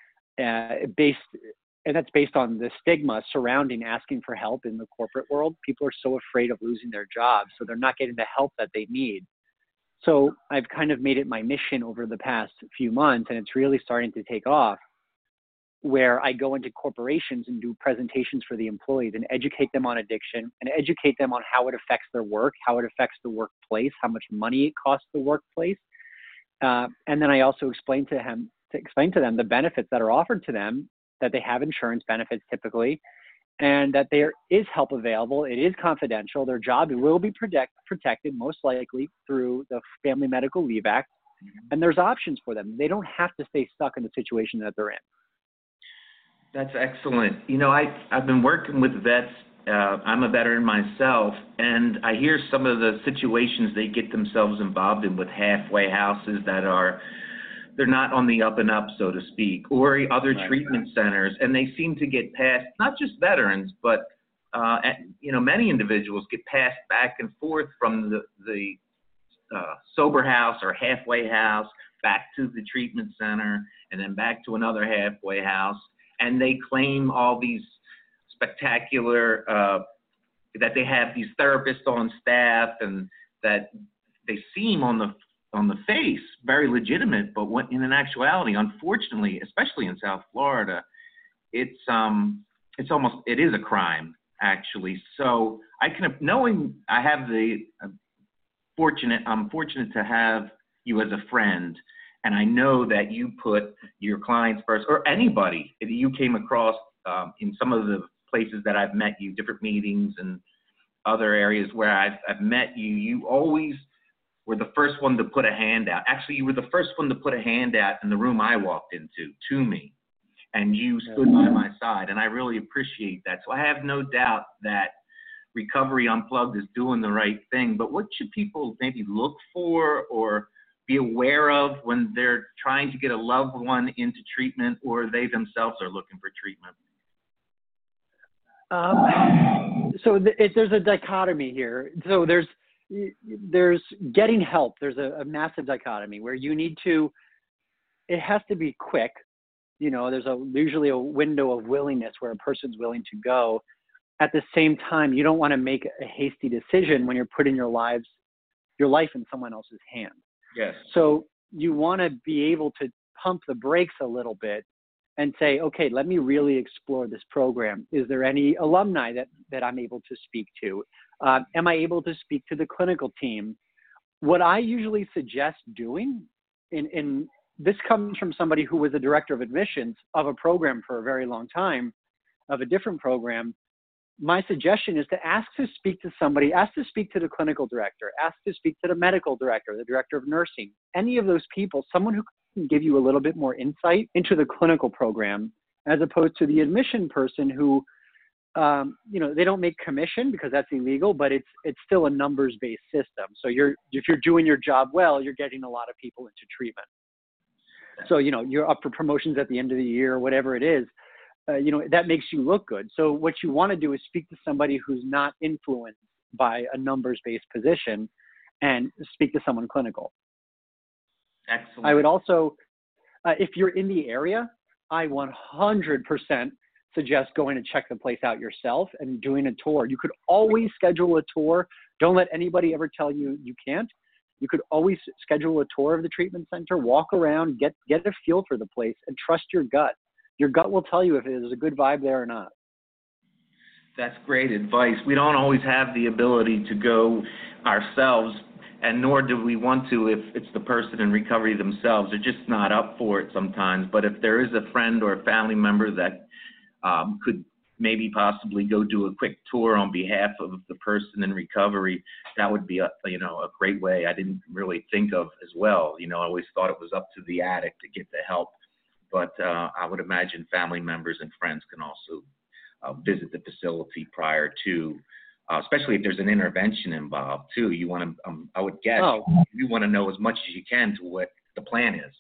uh, based, and that's based on the stigma surrounding asking for help in the corporate world. People are so afraid of losing their jobs, so they're not getting the help that they need. So I've kind of made it my mission over the past few months, and it's really starting to take off, where I go into corporations and do presentations for the employees and educate them on addiction and educate them on how it affects their work, how it affects the workplace, how much money it costs the workplace. Uh, and then I also explain to him, to explain to them the benefits that are offered to them, that they have insurance benefits typically, and that there is help available. It is confidential. Their job will be protect, protected most likely through the Family Medical Leave Act. And there's options for them. They don't have to stay stuck in the situation that they're in. That's excellent. You know, I, I've been working with vets. Uh, I'm a veteran myself, and I hear some of the situations they get themselves involved in with halfway houses that are, they're not on the up and up, so to speak, or other Right. treatment centers, and they seem to get passed, not just veterans, but, uh, you know, many individuals get passed back and forth from the, the uh, sober house or halfway house back to the treatment center, and then back to another halfway house. And they claim all these spectacular, uh, that they have these therapists on staff, and that they seem on the on the face very legitimate, but when, in an actuality, unfortunately, especially in South Florida, it's um it's almost it is a crime actually. So I can, knowing I have the uh, fortunate I'm fortunate to have you as a friend. And I know that you put your clients first, or anybody that you came across um, in some of the places that I've met you, different meetings and other areas where I've, I've met you, you always were the first one to put a hand out. Actually, you were the first one to put a hand out in the room I walked into, to me. And you stood by my side, and I really appreciate that. So I have no doubt that Recovery Unplugged is doing the right thing. But what should people maybe look for or be aware of when they're trying to get a loved one into treatment, or they themselves are looking for treatment? Um, so th- it, there's a dichotomy here. So there's there's getting help. There's a, a massive dichotomy where you need to, it has to be quick. You know, there's a usually a window of willingness where a person's willing to go. At the same time, you don't want to make a hasty decision when you're putting your lives, your life in someone else's hands. Yes. So you want to be able to pump the brakes a little bit and say, okay, let me really explore this program. Is there any alumni that, that I'm able to speak to? Uh, am I able to speak to the clinical team? What I usually suggest doing, in, in this comes from somebody who was a director of admissions of a program for a very long time, of a different program. My suggestion is to ask to speak to somebody, ask to speak to the clinical director, ask to speak to the medical director, the director of nursing, any of those people, someone who can give you a little bit more insight into the clinical program, as opposed to the admission person who, um, you know, they don't make commission because that's illegal, but it's it's still a numbers-based system. So you're if you're doing your job well, you're getting a lot of people into treatment. So, you know, you're up for promotions at the end of the year, whatever it is. Uh, you know, that makes you look good. So what you want to do is speak to somebody who's not influenced by a numbers-based position and speak to someone clinical. Excellent. I would also, uh, if you're in the area, I one hundred percent suggest going to check the place out yourself and doing a tour. You could always schedule a tour. Don't let anybody ever tell you you can't. You could always schedule a tour of the treatment center, walk around, get, get a feel for the place, and trust your gut. Your gut will tell you if there's a good vibe there or not. That's great advice. We don't always have the ability to go ourselves, and nor do we want to if it's the person in recovery themselves. They're just not up for it sometimes. But if there is a friend or a family member that um, could maybe possibly go do a quick tour on behalf of the person in recovery, that would be a, you know, a great way I didn't really think of as well. You know, I always thought it was up to the addict to get the help. But uh, I would imagine family members and friends can also uh, visit the facility prior to, uh, especially if there's an intervention involved too. You want to, um, I would guess, oh. you want to know as much as you can to what the plan is.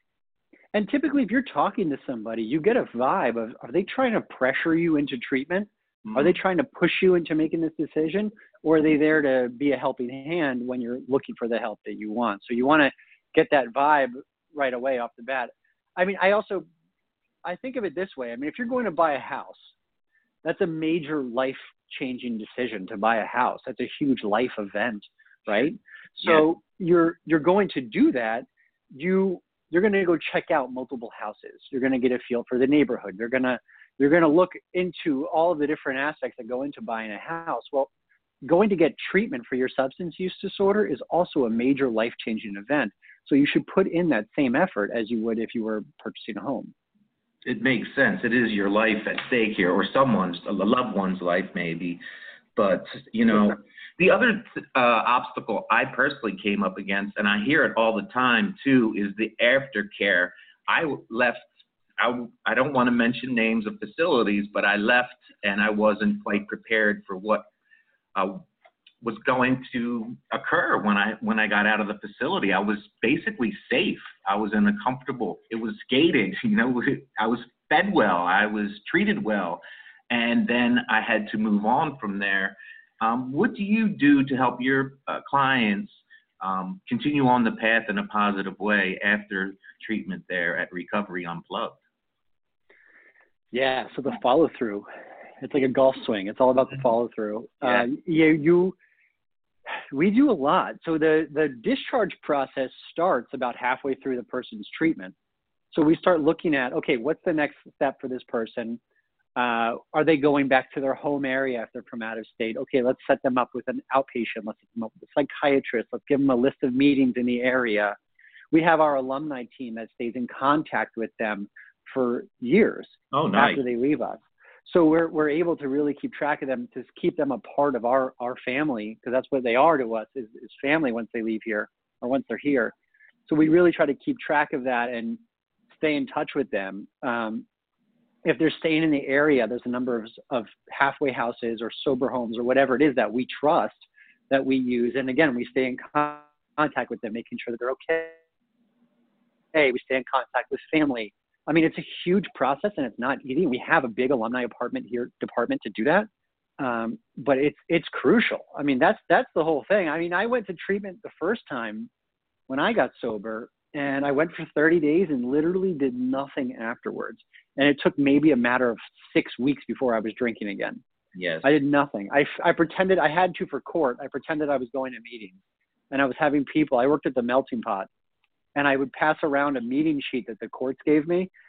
And typically, if you're talking to somebody, you get a vibe of, are they trying to pressure you into treatment? Mm-hmm. Are they trying to push you into making this decision? Or are they there to be a helping hand when you're looking for the help that you want? So you want to get that vibe right away off the bat. I mean, I also, I think of it this way. I mean, if you're going to buy a house, that's a major life-changing decision to buy a house. That's a huge life event, right? So yeah. you're you're going to do that. You you're going to go check out multiple houses. You're going to get a feel for the neighborhood. You're gonna you're going to look into all of the different aspects that go into buying a house. Well, going to get treatment for your substance use disorder is also a major life-changing event. So you should put in that same effort as you would if you were purchasing a home. It makes sense. It is your life at stake here, or someone's, a loved one's life maybe. But, you know, the other uh, obstacle I personally came up against, and I hear it all the time too, is the aftercare. I left, I, I don't want to mention names of facilities, but I left and I wasn't quite prepared for what uh, was going to occur when I when I got out of the facility. I was basically safe. I was in a comfortable, it was gated, you know, I was fed well, I was treated well, and then I had to move on from there. Um, what do you do to help your uh, clients um, continue on the path in a positive way after treatment there at Recovery Unplugged? Yeah, so the follow through, it's like a golf swing. It's all about the follow through. Yeah. Uh, you, you We do a lot. So the, the discharge process starts about halfway through the person's treatment. So we start looking at, okay, what's the next step for this person? Uh, are they going back to their home area if they're from out of state? Okay, let's set them up with an outpatient. Let's set them up with a psychiatrist. Let's give them a list of meetings in the area. We have our alumni team that stays in contact with them for years oh, nice. after they leave us. So we're we're able to really keep track of them, to keep them a part of our, our family, because that's what they are to us, is, is family once they leave here or once they're here. So we really try to keep track of that and stay in touch with them. Um, if they're staying in the area, there's a number of, of halfway houses or sober homes or whatever it is that we trust that we use. And again, we stay in con- contact with them, making sure that they're okay. Hey, we stay in contact with family. I mean, it's a huge process and it's not easy. We have a big alumni apartment here, department to do that. Um, but it's, it's crucial. I mean, that's, that's the whole thing. I mean, I went to treatment the first time when I got sober, and I went for thirty days and literally did nothing afterwards. And it took maybe a matter of six weeks before I was drinking again. Yes. I did nothing. I, I pretended I had to for court. I pretended I was going to meetings, and I was having people. I worked at the Melting Pot, and I would pass around a meeting sheet that the courts gave me,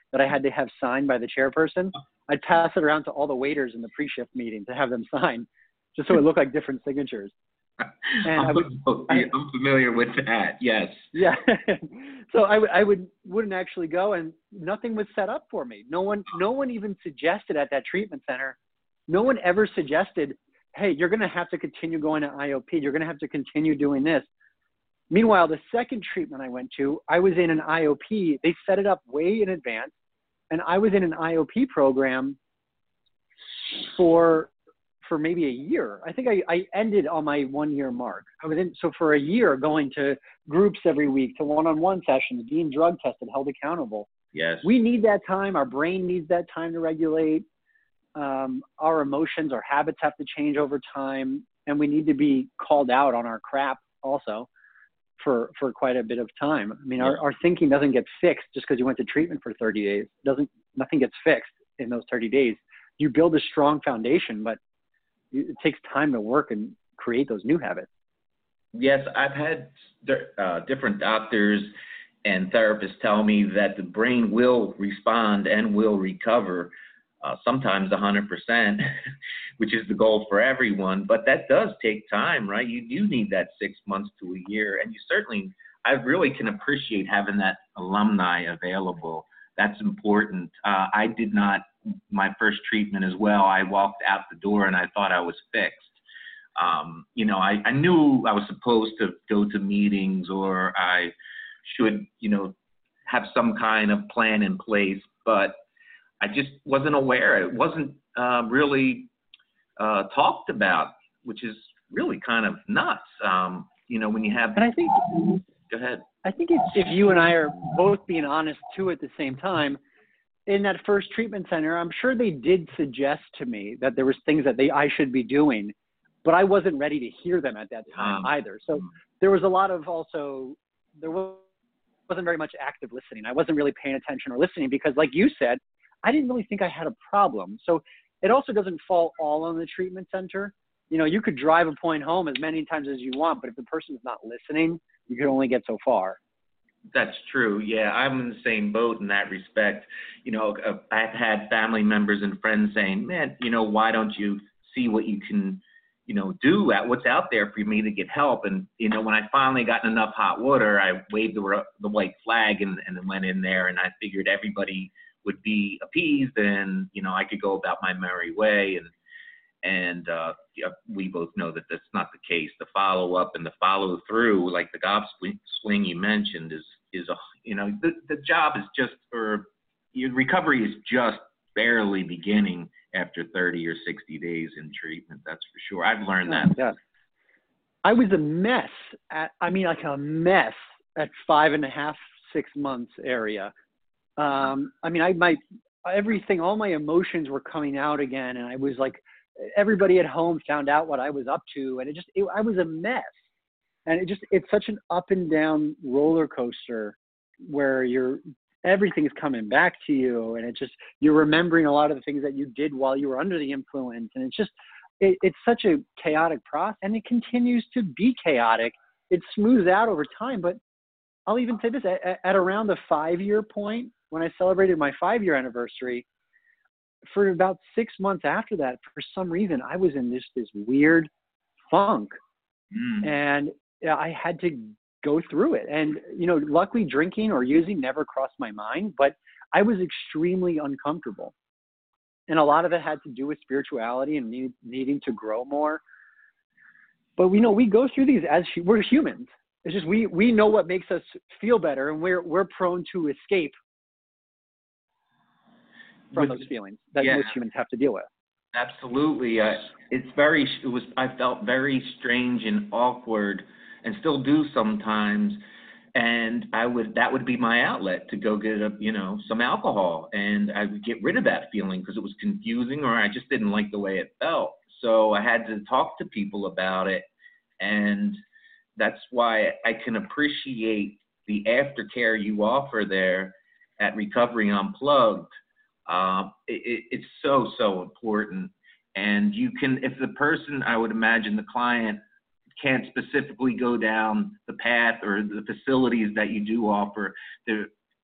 that I had to have signed by the chairperson, I'd pass it around to all the waiters in the pre-shift meeting to have them sign, just so it looked like different signatures. And I'm, I would, I, I'm familiar with that. Yes. yeah. So I would, I would, wouldn't actually go, and nothing was set up for me. No one, no one even suggested at that treatment center. No one ever suggested, hey, you're going to have to continue going to I O P. You're going to have to continue doing this. Meanwhile, the second treatment I went to, I was in an I O P. They set it up way in advance, and I was in an I O P program for for maybe a year. I think I, I ended on my one year mark. I was in, so for a year going to groups every week, to one-on-one sessions, being drug tested, held accountable. Yes. We need that time. Our brain needs that time to regulate. Um, our emotions, our habits have to change over time, and we need to be called out on our crap also for, for quite a bit of time. I mean, Yeah. our, our thinking doesn't get fixed just because you went to treatment for thirty days. It doesn't, nothing gets fixed in those thirty days. You build a strong foundation, but it takes time to work and create those new habits. Yes, I've had uh, different doctors and therapists tell me that the brain will respond and will recover, uh, sometimes one hundred percent, which is the goal for everyone. But that does take time, right? You do need that six months to a year. And you certainly, I really can appreciate having that alumni available. That's important. Uh, I did not, my first treatment as well, I walked out the door and I thought I was fixed. Um, you know, I, I knew I was supposed to go to meetings, or I should, you know, have some kind of plan in place, but I just wasn't aware. It wasn't uh, really uh, talked about, which is really kind of nuts. Um, you know, when you have, And I think, go ahead. I think it's, if you and I are both being honest too at the same time, in that first treatment center, I'm sure they did suggest to me that there was things that they I should be doing, but I wasn't ready to hear them at that time Um, either. So there was a lot of also, there wasn't very much active listening. I wasn't really paying attention or listening because, like you said, I didn't really think I had a problem. So it also doesn't fall all on the treatment center. You know, you could drive a point home as many times as you want, but if the person's not listening, you can only get so far. That's true. Yeah, I'm in the same boat in that respect. You know, uh, I've had family members and friends saying, man, you know, why don't you see what you can, you know, do at what's out there for me to get help? And, you know, when I finally got enough hot water, I waved the, the white flag and, and went in there, and I figured everybody would be appeased and, you know, I could go about my merry way. And, and uh, yeah, we both know that that's not the case. The follow up and the follow through, like the golf swing, swing you mentioned, is, is a, you know, the, the job is just, or your recovery is just barely beginning after thirty or sixty days in treatment. That's for sure. I've learned that. Yeah. I was a mess at, I mean, like a mess at five and a half, six months area. Um, I mean, I, my, everything, all my emotions were coming out again. And I was like, everybody at home found out what I was up to. And it just, it, I was a mess. And it just, it's such an up and down roller coaster where you're, everything's coming back to you. And it just, you're remembering a lot of the things that you did while you were under the influence. And it's just, it, it's such a chaotic process, and it continues to be chaotic. It smooths out over time. But I'll even say this, at, at around the five year point, when I celebrated my five year anniversary, for about six months after that, for some reason, I was in this, this weird funk. Mm. And I had to go through it. And, you know, luckily drinking or using never crossed my mind, but I was extremely uncomfortable. And a lot of it had to do with spirituality and need, needing to grow more. But we know we go through these as we're humans. It's just we we know what makes us feel better, and we're we're prone to escape from with, those feelings that yeah. most humans have to deal with. Absolutely. Uh, it's very, it was, I felt very strange and awkward, and still do sometimes. And I would, that would be my outlet to go get a, you know, some alcohol, and I would get rid of that feeling because it was confusing, or I just didn't like the way it felt. So I had to talk to people about it. And that's why I can appreciate the aftercare you offer there at Recovery Unplugged. Um, it, it's so, so important. And you can, if the person, I would imagine the client can't specifically go down the path or the facilities that you do offer, there,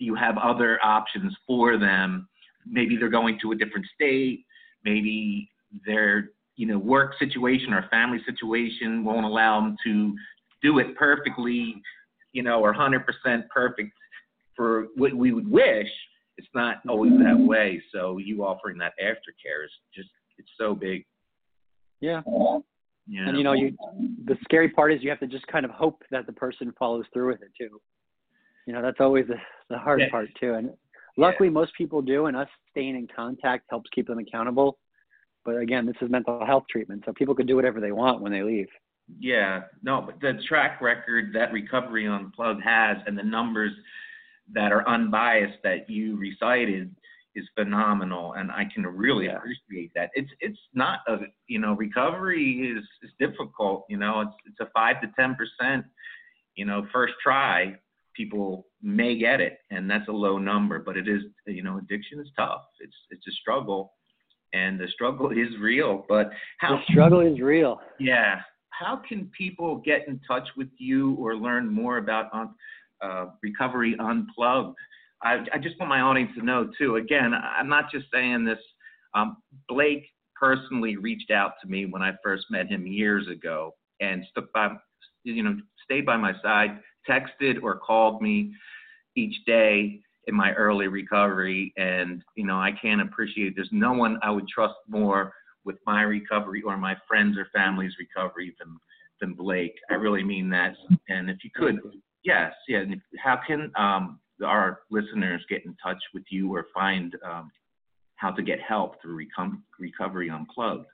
you have other options for them. Maybe they're going to a different state. Maybe their, you know, work situation or family situation won't allow them to do it perfectly, you know, or one hundred percent perfect for what we would wish. It's not always that way. So you offering that aftercare is just, it's so big. Yeah. Yeah. And, you know, you, the scary part is you have to just kind of hope that the person follows through with it too. You know, that's always the, the hard Yeah. part too. And luckily Yeah. most people do, and us staying in contact helps keep them accountable. But again, this is mental health treatment, so people can do whatever they want when they leave. Yeah, no, but the track record that Recovery Unplugged has and the numbers that are unbiased that you recited is phenomenal, and I can really Yeah. appreciate that. It's it's not a, you know, recovery is is difficult. You know, it's it's a five to ten percent. You know, first try, people may get it, and that's a low number. But it is, you know, addiction is tough. It's it's a struggle, and the struggle is real. But how The struggle is real. yeah, how can people get in touch with you or learn more about um, uh, Recovery Unplugged? I, I just want my audience to know too. Again, I'm not just saying this. Um, Blake personally reached out to me when I first met him years ago and stuck by, you know, stayed by my side, texted or called me each day in my early recovery. And, you know, I can't appreciate, there's no one I would trust more with my recovery or my friends or family's recovery than, than Blake. I really mean that. And if you could, yes, yeah. And how can um, our listeners get in touch with you or find um, how to get help through Recom- Recovery Unplugged?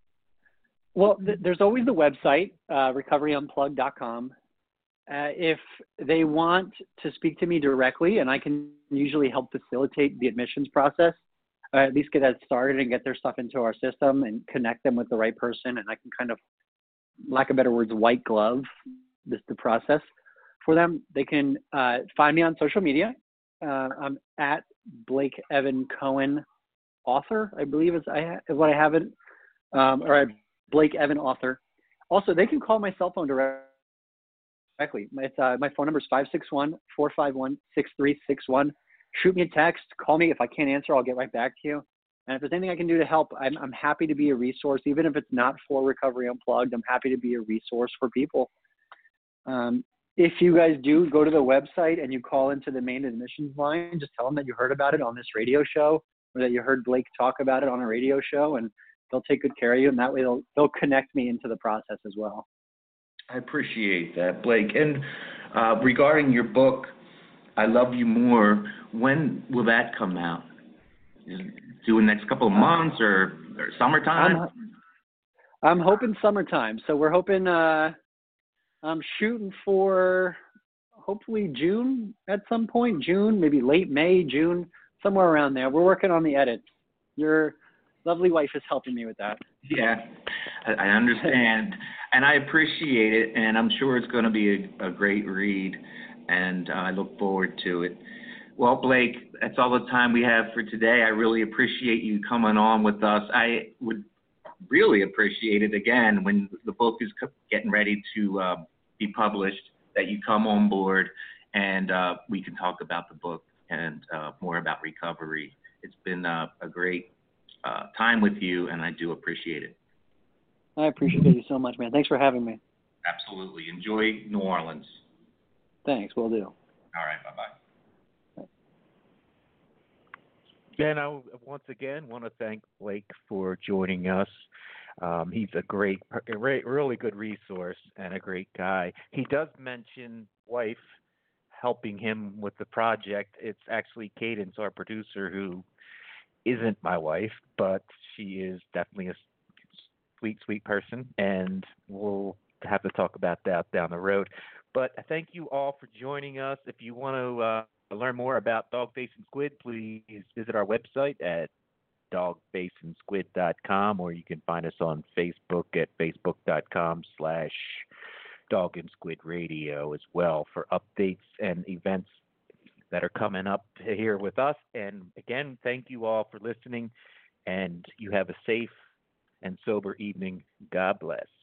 Well, th- there's always the website, uh, recovery unplugged dot com. Uh, if they want to speak to me directly, and I can usually help facilitate the admissions process, uh, at least get that started and get their stuff into our system and connect them with the right person, and I can kind of, lack of better words, white glove this the process for them. They can uh, find me on social media. Uh, I'm at Blake Evan Cohen author, I believe is, I ha- is what I have it, um, or at Blake Evan author. Also, they can call my cell phone directly. It's, uh, my phone number is five six one, four five one, six three six one. Shoot me a text, call me. If I can't answer, I'll get right back to you. And if there's anything I can do to help, I'm, I'm happy to be a resource. Even if it's not for Recovery Unplugged, I'm happy to be a resource for people. Um, if you guys do go to the website and you call into the main admissions line, just tell them that you heard about it on this radio show or that you heard Blake talk about it on a radio show, and they'll take good care of you. And that way they'll, they'll connect me into the process as well. I appreciate that, Blake. And uh, regarding your book, I Love You More, when will that come out? Is it due in the next couple of months or, or summertime? I'm, I'm hoping summertime. So we're hoping, uh, I'm shooting for hopefully June at some point, June, maybe late May, June, somewhere around there. We're working on the edits. Your lovely wife is helping me with that. Yeah, I I understand, and I appreciate it, and I'm sure it's going to be a, a great read, and uh, I look forward to it. Well, Blake, that's all the time we have for today. I really appreciate you coming on with us. I would really appreciate it, again, when the book is getting ready to uh, be published, that you come on board and uh, we can talk about the book and uh, more about recovery. It's been uh, a great uh, time with you, and I do appreciate it. I appreciate you so much, man. Thanks for having me. Absolutely. Enjoy New Orleans. Thanks. Will do. All right. Bye-bye. And I once again want to thank Blake for joining us. Um, he's a great, a re- really good resource and a great guy. He does mention wife helping him with the project. It's actually Cadence, our producer, who isn't my wife, but she is definitely a sweet, sweet person, and we'll have to talk about that down the road. But thank you all for joining us. If you want to uh, learn more about Dogface and Squid, please visit our website at dogface and squid dot com, or you can find us on Facebook at facebook dot com slash dog and squid radio as well for updates and events that are coming up here with us. And again, thank you all for listening, and you have a safe and sober evening. God bless.